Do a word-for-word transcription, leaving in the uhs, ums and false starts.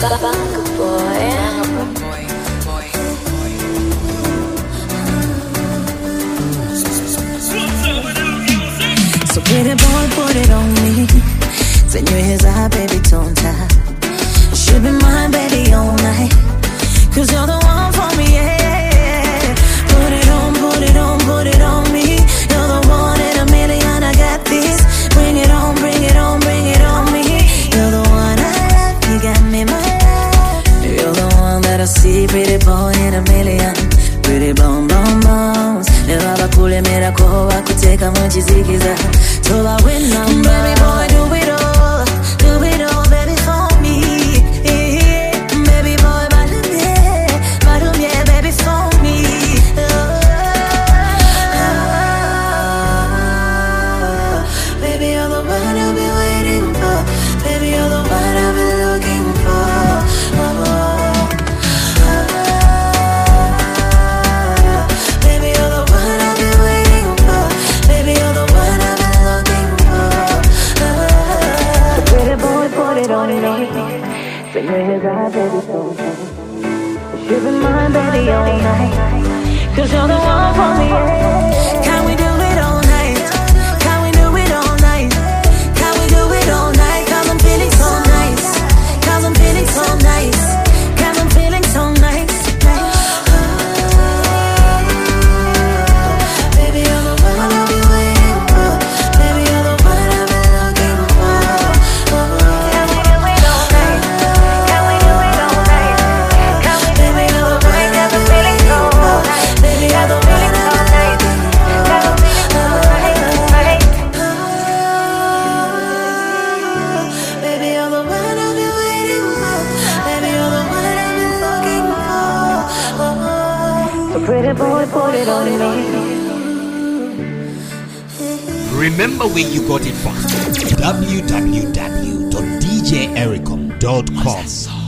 So pretty boy, put it on me. Send you his eye, baby, don't tie. You should be mine, baby, all night. Cause you're the one for me, yeah. Put it on, put it on, put it on me. You're the one in a million, I got this. Bring it on, bring it on, bring it on me. You're the one I love, you got me, my love. You're the one that I see, pretty boy in a million. Pretty bum bum bums. Never ba kule mera ko wa kuteka muchizikiza. So I win number. Baby boy, do it all, do it all, baby, for me. Yeah. Baby boy, balum yeah, balum yeah, baby, for me. Oh. Baby, you're the one I've been waiting for. Baby, you're the one I've been looking for. Oh. Sing your his eye, baby, so you should be mine, baby, all night. Cause you're the one for me, yeah. Can we do it all night? Can we do it all night? Can we do it all night? Cause I'm feeling so nice. Cause I'm feeling so nice. Cause I'm feeling so nice. Baby, you're the one I've been waiting for. Baby, you're the one I've been looking for. Can we do it all night? Can we do it all night? Can we do it all night? Cause I'm feeling so nice. Baby, you're the one I've been waiting for. Cause I'm feeling so nice. Baby, you're the one I've been waiting for. Baby, you're the one I've been looking for. So pretty boy, put it on me. Remember where you got it from. w w w dot d j ericom dot com